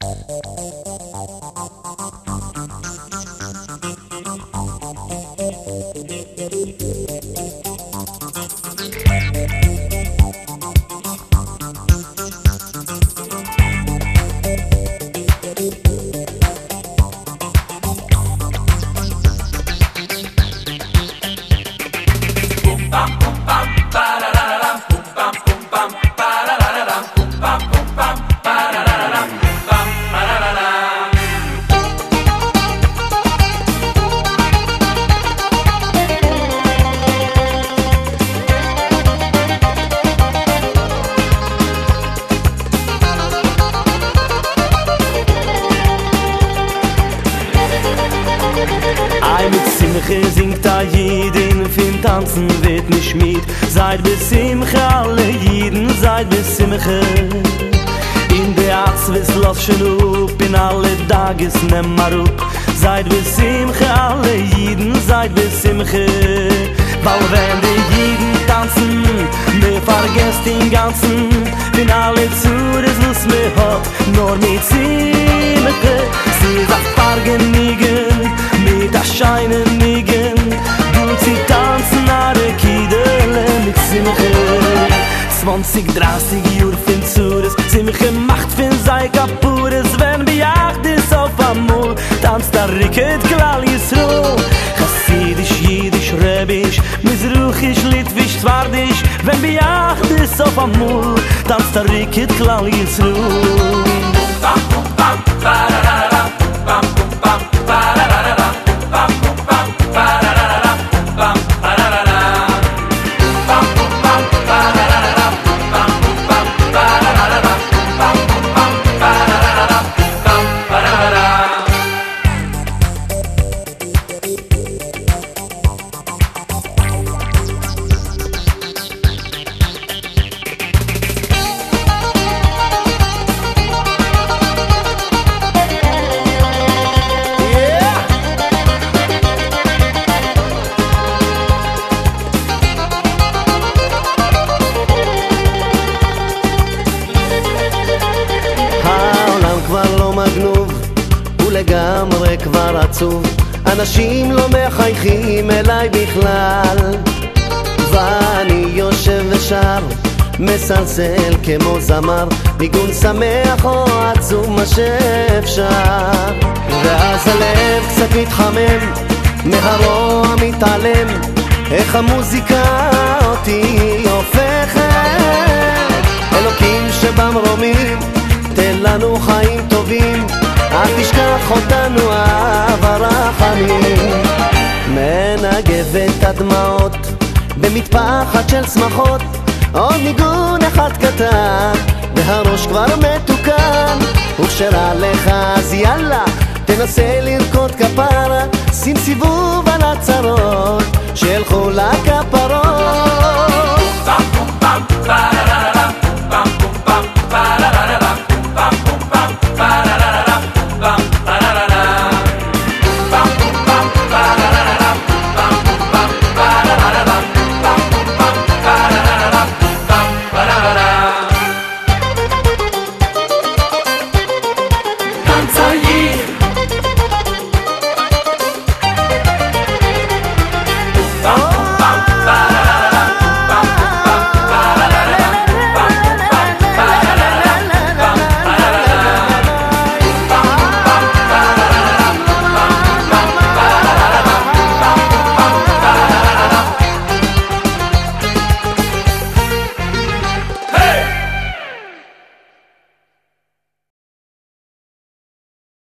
Singt a Jidin, fin tanzen wird nicht schmied. Seid bis Simche, alle Jiden, seid bis Simche. In der Atzwiss los schon up, in alle Dages nemm mar up. Seid bis Simche, alle Jiden, seid bis Simche. Weil wenn die Jiden tanzen, mir vergesst den Ganzen. Bin alle Zures, was mir hat, nur mit Simche. Sie sagt Fargenigen, mit der Scheinenigen. Du sie tanzen nach der Kiedele mit Simche. 20-30 Jür fin Zures, Simche macht fin sei Kapures. Wenn bejacht ist auf Amul, tanzt der Ricket Klal Yisroel. Chassidisch, Jiddisch, Rebisch, Mizruchisch, Litwisch, Zwardisch. Wenn bejacht ist auf Amul, tanzt der Ricket Klal Yisroel. Bam, bam, bam, ba-da-da-da-da, bam, bam, bam, ba-da-da-da-da, bam, bam, bam, ba-da-da-da-da, bam, ba-da-da-da. Bam, bam, bam, ba-da-da-da-da, bam, bam, ba-da-da-da-da, bam, bam, ba-da-da-da-da, bam, ba-da-da-da. לגמרי כבר עצוב, אנשים לא מחייכים אליי בכלל, ואני יושב ושר, מסלסל כמו זמר, ניגון שמח או עצוב מה שאפשר. ואז הלב קצת מתחמם, מהרוע מתעלם, איך המוזיקה אותי הופכת. אלוקים שבמרומים, תן לנו חיים טובים, אל תשכח אותנו אהבה רחמים. מנגבת הדמעות במטפחת של שמחות, עוד ניגון אחד קטן והראש כבר מתוקן. וכשרע לך אז יאללה תנסה לרקוד כפרה, שים סיבוב על הצרות שילכו לכפרות.